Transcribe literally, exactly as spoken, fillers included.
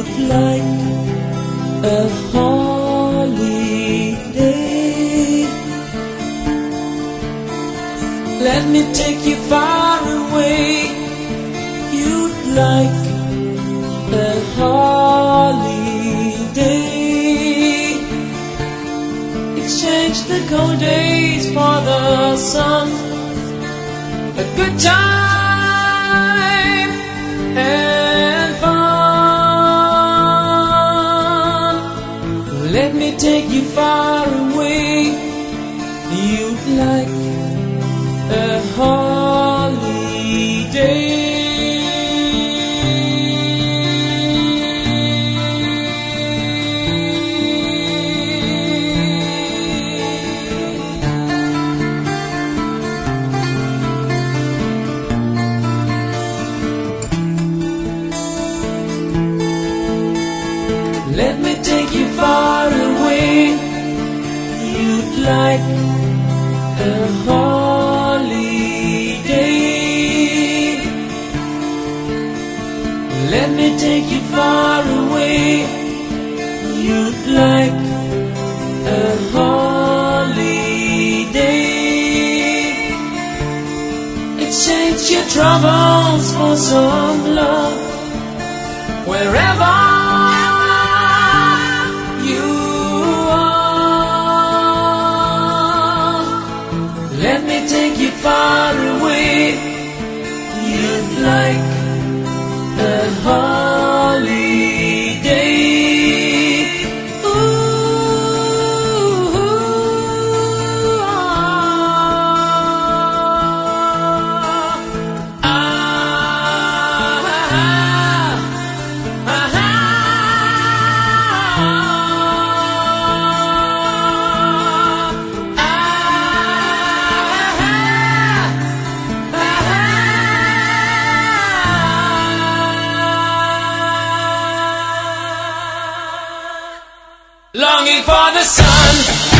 you'd like a holiday. Let me take you far away. You'd like a holiday. Exchange the cold days for the sun. A good time and fun. Let me take you far away. You'd like a holiday. Let me take you far away. You'd like a holiday. Let me take you far away. You'd like a holiday. Exchange your troubles for some love. Wherever take you far away. You'd like a holiday. Ooh, ah, ah, ah, ah, longing for the sun.